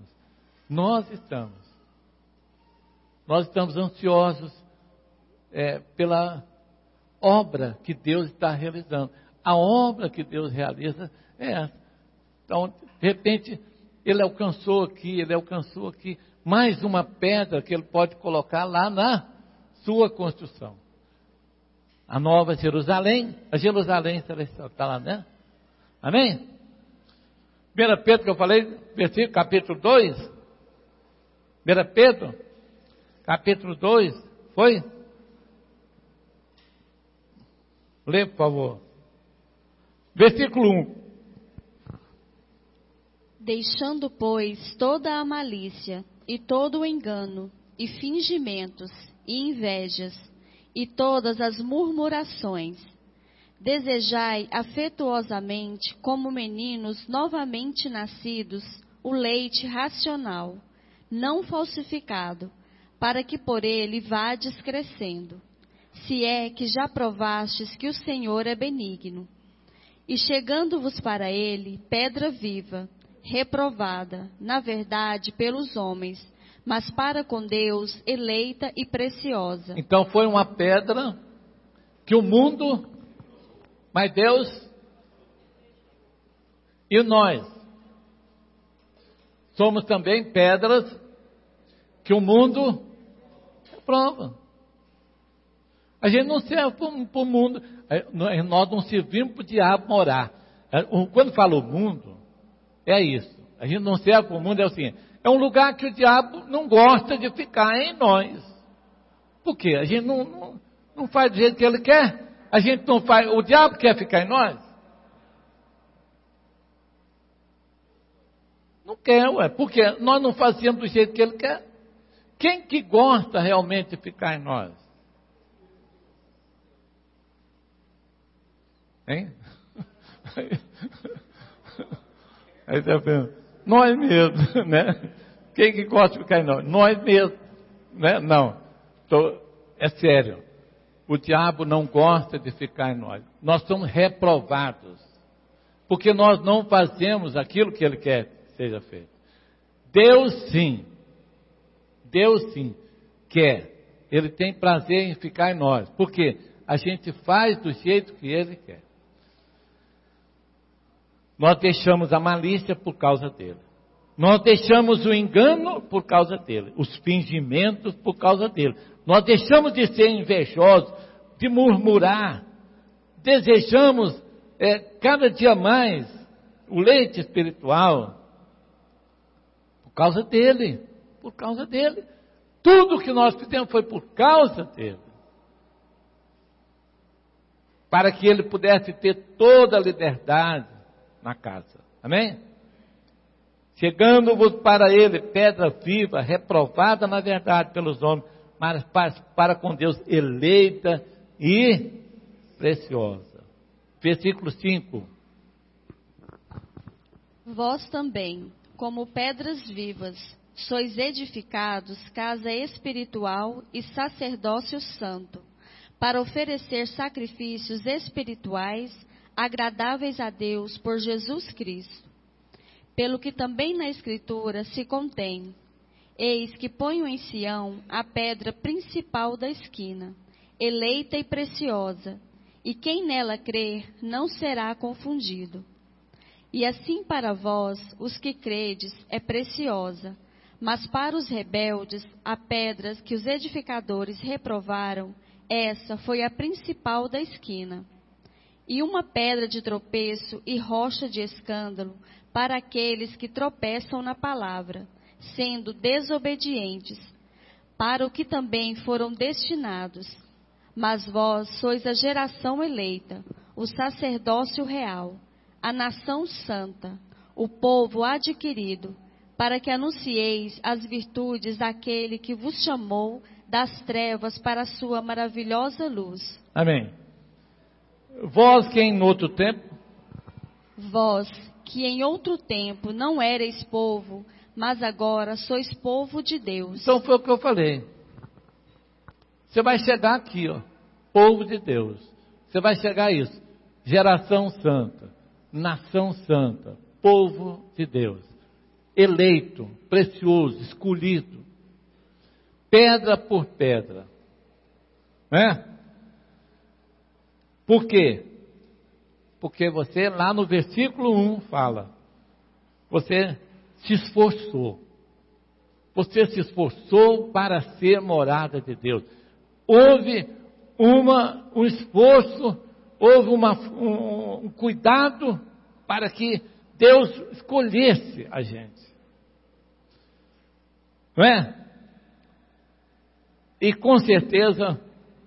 estamos ansiosos pela obra que Deus está realizando. A obra que Deus realiza é essa. Então, de repente, ele alcançou aqui mais uma pedra que ele pode colocar lá na sua construção. A Nova Jerusalém, a Jerusalém Celestial, está lá, né? Amém? 1 Pedro que eu falei, versículo, capítulo 2. 1 Pedro, capítulo 2, foi? Lê, por favor. Versículo 1. Deixando, pois, toda a malícia, e todo o engano, e fingimentos, e invejas, e todas as murmurações, desejai afetuosamente, como meninos novamente nascidos, o leite racional, não falsificado, para que por ele vades crescendo, se é que já provastes que o Senhor é benigno. E chegando-vos para ele, pedra viva, reprovada, na verdade, pelos homens, mas para com Deus eleita e preciosa. Então foi uma pedra que o mundo, mas Deus e nós somos também pedras que o mundo reprova. A gente não serve para o mundo, nós não servimos para o diabo morar. Quando fala o mundo, é isso. A gente não serve para o mundo, é assim, é um lugar que o diabo não gosta de ficar em nós. Por quê? A gente não faz do jeito que ele quer. A gente não faz, o diabo quer ficar em nós? Não quer, ué, porque nós não fazemos do jeito que ele quer. Quem que gosta realmente de ficar em nós? Hein? Aí você pensa, nós mesmos, né? Quem que gosta de ficar em nós? Nós mesmos, né? Não, é sério. O diabo não gosta de ficar em nós. Nós somos reprovados, porque nós não fazemos aquilo que ele quer que seja feito. Deus sim quer. Ele tem prazer em ficar em nós, porque a gente faz do jeito que ele quer. Nós deixamos a malícia por causa dele. Nós deixamos o engano por causa dele. Os fingimentos por causa dele. Nós deixamos de ser invejosos, de murmurar. Desejamos cada dia mais o leite espiritual por causa dele. Por causa dele. Tudo que nós fizemos foi por causa dele. Para que ele pudesse ter toda a liberdade na casa. Amém? Chegando-vos para ele, pedra viva, reprovada na verdade pelos homens, mas para com Deus eleita e preciosa. Versículo 5. Vós também, como pedras vivas, sois edificados casa espiritual e sacerdócio santo, para oferecer sacrifícios espirituais agradáveis a Deus por Jesus Cristo. Pelo que também na Escritura se contém: eis que ponho em Sião a pedra principal da esquina, eleita e preciosa, e quem nela crer não será confundido. E assim para vós, os que credes, é preciosa, mas para os rebeldes, a pedra que os edificadores reprovaram, essa foi a principal da esquina. E uma pedra de tropeço e rocha de escândalo para aqueles que tropeçam na palavra, sendo desobedientes, para o que também foram destinados. Mas vós sois a geração eleita, o sacerdócio real, a nação santa, o povo adquirido, para que anuncieis as virtudes daquele que vos chamou das trevas para a sua maravilhosa luz. Amém. Vós que em outro tempo, vós que em outro tempo não erais povo, mas agora sois povo de Deus. Então foi o que eu falei. Você vai chegar aqui, ó, povo de Deus. Você vai chegar a isso. Geração santa, nação santa, povo de Deus. Eleito, precioso, escolhido. Pedra por pedra. Né? Por quê? Porque você, lá no versículo 1, fala, você se esforçou. Você se esforçou para ser morada de Deus. Houve um esforço, houve um cuidado para que Deus escolhesse a gente. Não é? E com certeza,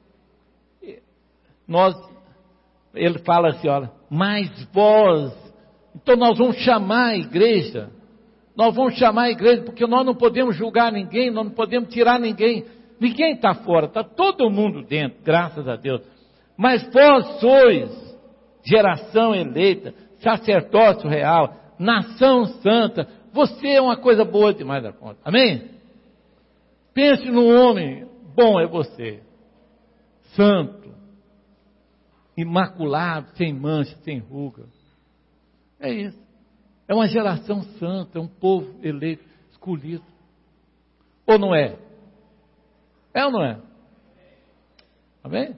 ele fala assim, olha, mas vós, então nós vamos chamar a igreja, porque nós não podemos julgar ninguém, nós não podemos tirar ninguém está fora, está todo mundo dentro, graças a Deus, mas vós sois geração eleita, sacerdócio real, nação santa, você é uma coisa boa demais da conta, amém? Pense no homem, bom é você, santo, imaculado, sem mancha, sem ruga, é isso, é uma geração santa, é um povo eleito, escolhido, ou não é? É ou não é? Amém?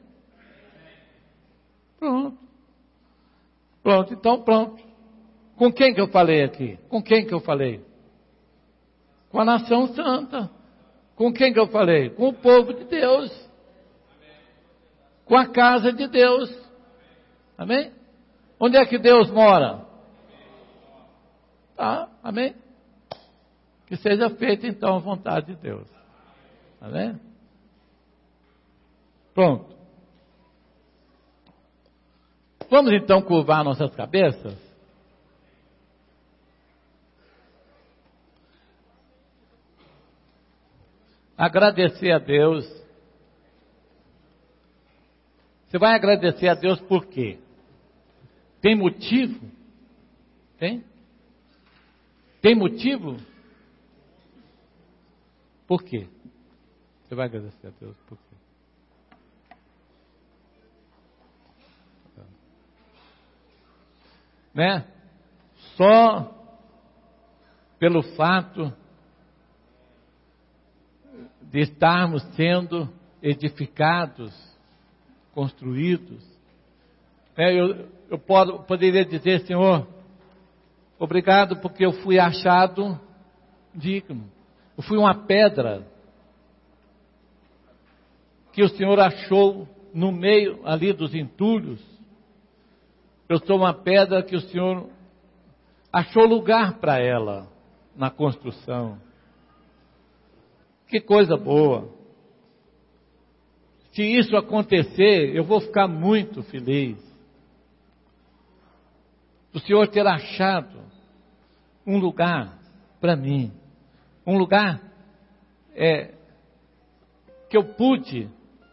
Pronto, então pronto. Com quem que eu falei aqui? Com quem que eu falei? Com a nação santa. Com quem que eu falei? Com o povo de Deus. Com a casa de Deus. Amém? Onde é que Deus mora? Tá, amém? Que seja feita então a vontade de Deus. Amém? Pronto. Vamos então curvar nossas cabeças? Agradecer a Deus. Você vai agradecer a Deus por quê? Tem motivo? Tem? Tem motivo? Por quê? Você vai agradecer a Deus por quê? Né? Só pelo fato de estarmos sendo edificados, construídos. Eu poderia dizer, Senhor, obrigado porque eu fui achado digno. Eu fui uma pedra que o Senhor achou no meio ali dos entulhos. Eu sou uma pedra que o Senhor achou lugar para ela na construção. Que coisa boa. Se isso acontecer, eu vou ficar muito feliz. O Senhor ter achado um lugar para mim. Um lugar que eu pude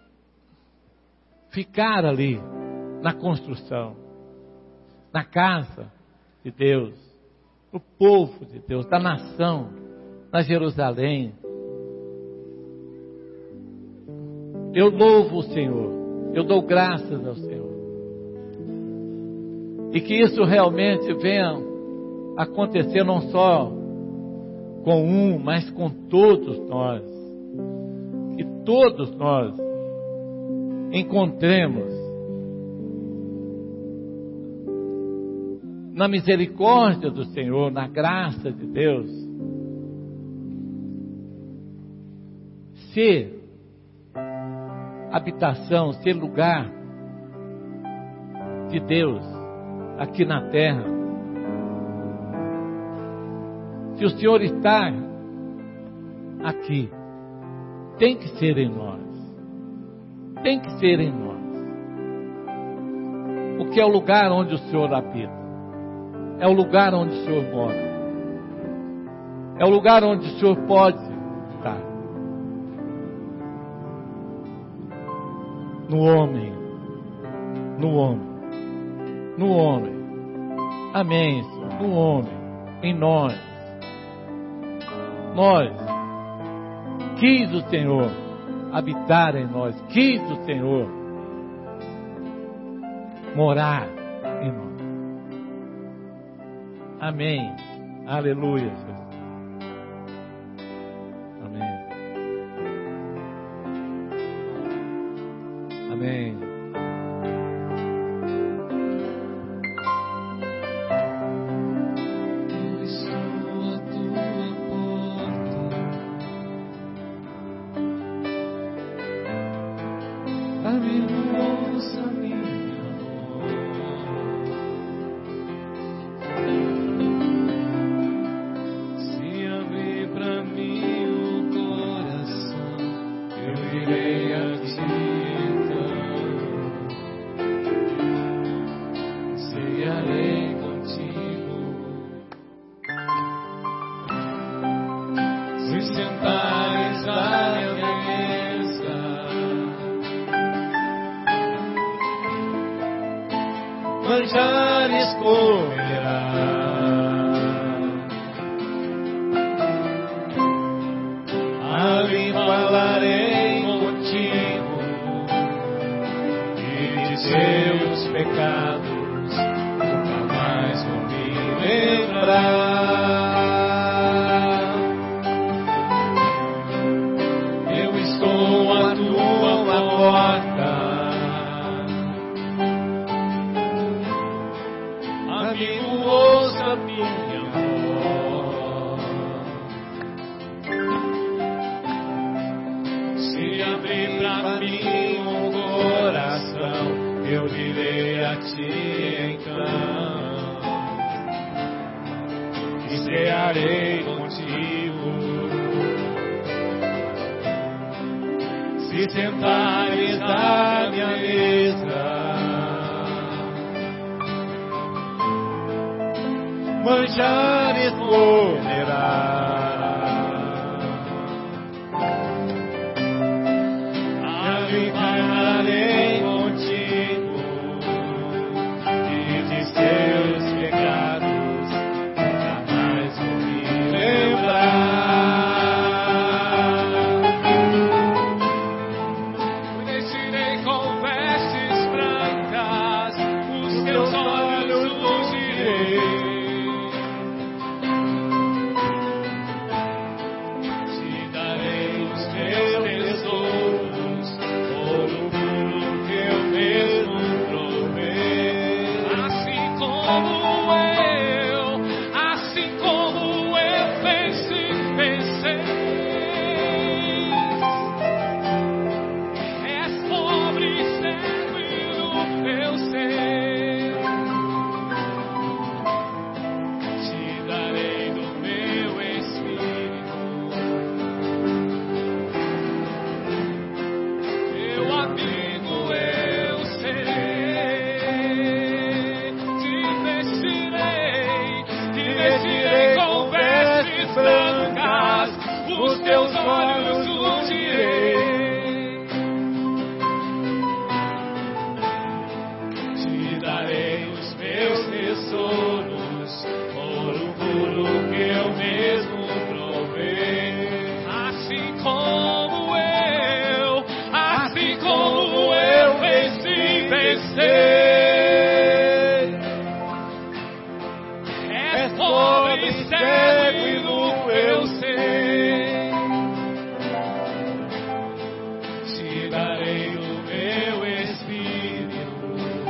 ficar ali na construção. Na casa de Deus, no povo de Deus, da nação, na Jerusalém. Eu louvo o Senhor, eu dou graças ao Senhor. E que isso realmente venha acontecer não só com um, mas com todos nós. Que todos nós encontremos na misericórdia do Senhor, na graça de Deus, ser habitação, ser lugar de Deus aqui na terra. Se o Senhor está aqui, tem que ser em nós. Tem que ser em nós. Porque é o lugar onde o Senhor habita. É o lugar onde o Senhor mora. É o lugar onde o Senhor pode estar. No homem. No homem. No homem. Amém, Senhor. No homem. Em nós. Nós. Quis o Senhor habitar em nós. Quis o Senhor morar em nós. Amém. Aleluia, Jesus. Amém. Amém. Eu estou à tua porta, abre ouça minha voz. sentares à minha mesa, manjares comerás. Ali falarei contigo e de seus pecados nunca mais vou me lembrar. Eu estou à tua porta, amigo, ouça minha voz. Se abrir pra mim o coração, eu virei a ti então, e cearei contigo. Se sentares à minha mesa, manjares comerás. Ali falarei contigo e de seus pecados nunca mais vou me lembrar. Vestirei com vestes brancas, os teus olhos ungirei. Te darei os teus tesouros, ouro puro que eu mesmo provei. Assim como eu pensei. És pobre e servido, eu sei. Te darei do meu espírito, meu amigo, eu serei. Te vestirei com vestes brancas, os teus olhos ungirei. Te darei os meus tesouros, ouro puro que eu mesmo provei. Assim como eu pensei. És pobre e cego e nu, eu sei. Te darei o meu espírito,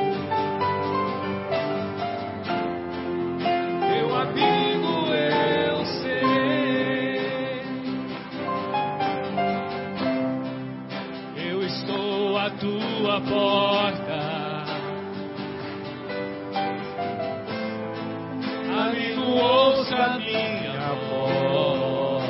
meu amigo, eu sei. Eu estou à tua porta, amigo, ouça minha voz.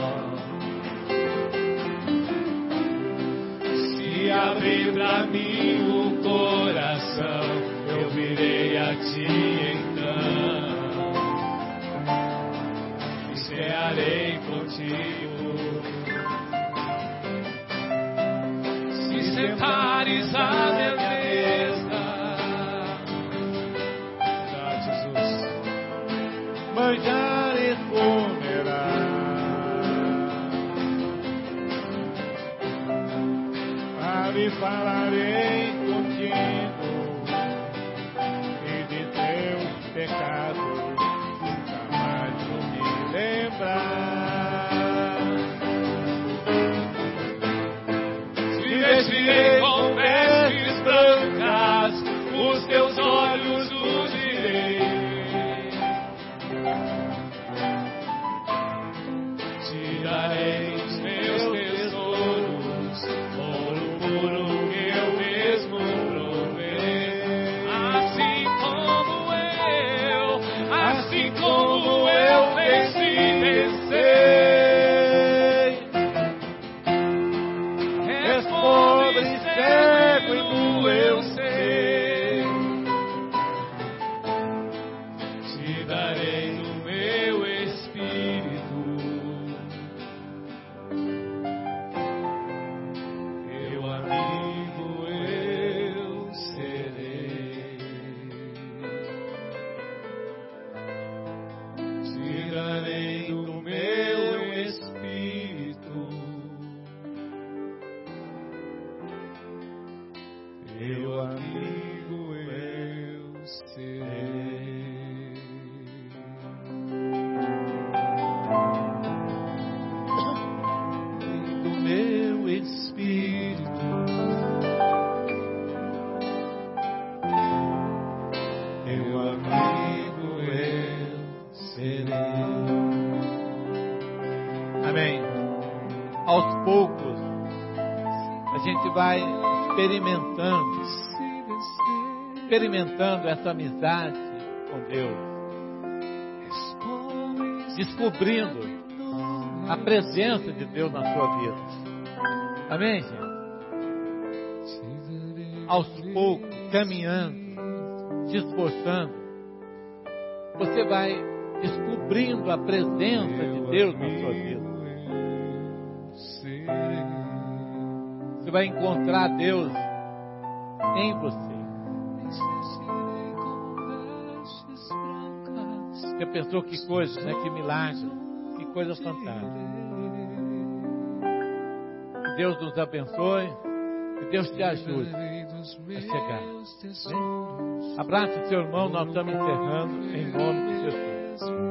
Se abrir pra mim o coração, eu virei a ti então, e cearei contigo. Se sentares à minha mesa, Jesus, manjares comerás. Ali falarei contigo e de teus pecados nunca mais vou me lembrar. Te vestirei com vestes brancas, os teus olhos ungirei. Te darei os meus tesouros, ouro puro que eu mesmo provei. Assim como eu Espírito. Meu amigo eu serei. Amém. Aos poucos, a gente vai experimentando essa amizade com Deus, descobrindo a presença de Deus na sua vida. Amém, gente? Aos poucos, caminhando, se esforçando, você vai descobrindo a presença de Deus na sua vida. Você vai encontrar Deus em você. Você pensou que coisa, né? Que milagre, que coisa fantástica. Que Deus nos abençoe, que Deus te ajude a chegar. Bem? Abraça o seu irmão, nós estamos encerrando em nome de Jesus.